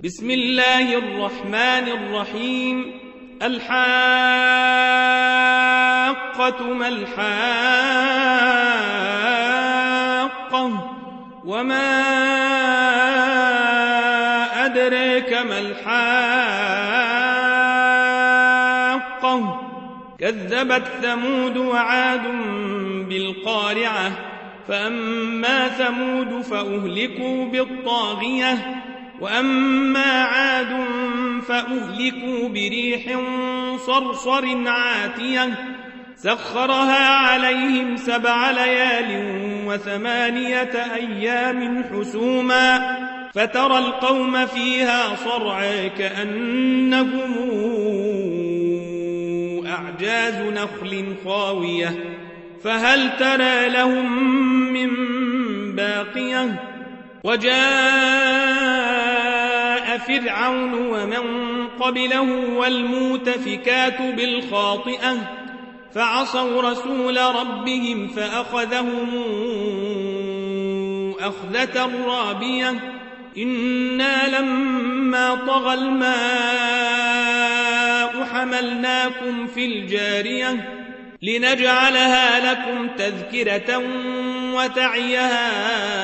بسم الله الرحمن الرحيم. الحاقة ما الحاقة وما أدريك ما الحاقة كذبت ثمود وعاد بالقارعة فأما ثمود فأهلكوا بالطاغية وأما عاد فأهلكوا بريح صرصر عاتية سخرها عليهم 7 ليال و8 أيام حسوما فترى القوم فيها صرعى كأنهم أعجاز نخل خاوية فهل ترى لهم من باقية وجاء فرعون ومن قبله والمؤتفكات بالخاطئة فعصوا رسول ربهم فأخذهم أخذة رابية إنا لما طغى الماء حملناكم في الجارية لنجعلها لكم تذكرة وتعيها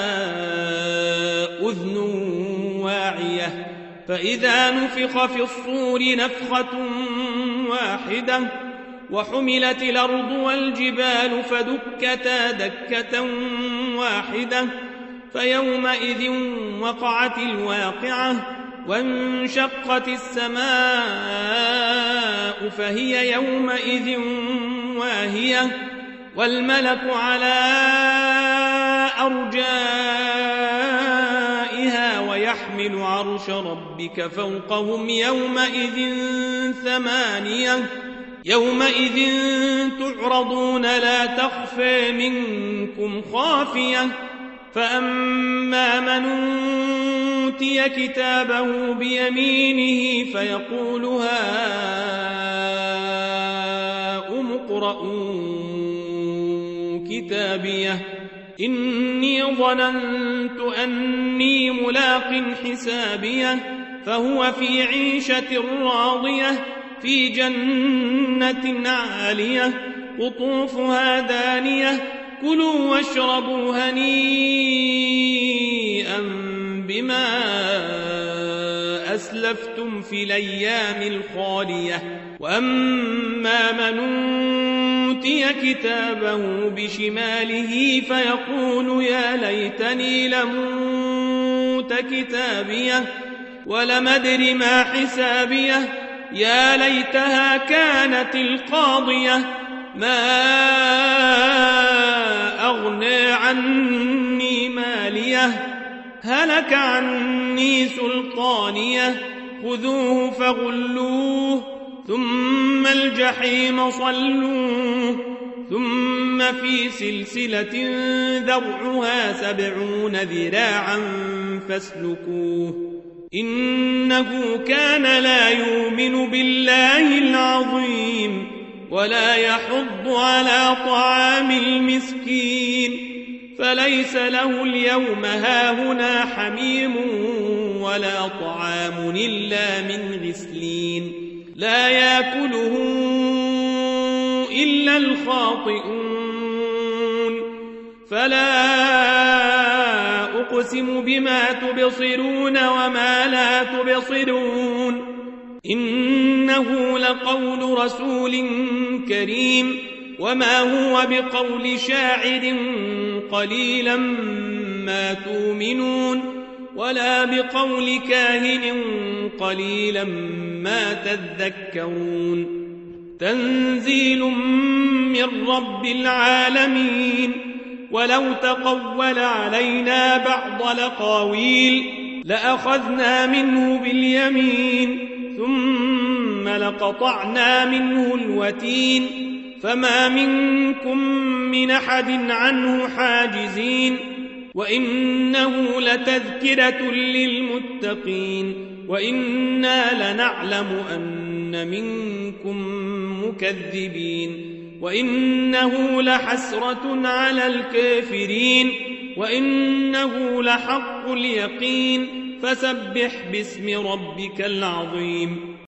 أذن واعية فإذا نفخ في الصور نفخة واحدة وحملت الأرض والجبال فدكتا دكة واحدة فيومئذ وقعت الواقعة وانشقت السماء فهي يومئذ واهية والملك على أرجائها ويحمل عرش ربك فوقهم يومئذ 8 يومئذ تعرضون لا تخفى منكم خافية فأما من أوتي كتابه بيمينه فيقول هاؤم اقرءوا كتابيه إني ظننت أني ملاق حسابيه فهو في عيشة راضية في جنة عالية قطوفها دانية كلوا واشربوا هنيئا بما أسلفتم في الأيام الخالية وأما من أوتي كتابه بشماله فيقول يا ليتني لموت كتابيه ولم أدر ما حسابيه يا ليتها كانت القاضية ما أغنى عني ماليه هلك عني سلطانيه خذوه فغلوه ثم الجحيم صلوه ثم في سلسلة ذرعها 70 ذراعا فاسلكوه إنه كان لا يؤمن بالله العظيم ولا يحض على طعام المسكين فليس له اليوم هاهنا حميم ولا طعام إلا من غسلين لا يأكله إلا الخاطئون فلا أقسم بما تبصرون وما لا تبصرون إنه لقول رسول كريم وما هو بقول شاعر قليلا ما تؤمنون ولا بقول كاهن قليلا ما تذكرون تنزيل من رب العالمين ولو تقول علينا بعض الأقاويل لأخذنا منه باليمين ثم لقطعنا منه الوتين فما منكم من أحد عنه حاجزين وإنه لتذكرة للمتقين وإنا لنعلم أن منكم مكذبين وإنه لحسرة على الكافرين وإنه لحق اليقين فسبح باسم ربك العظيم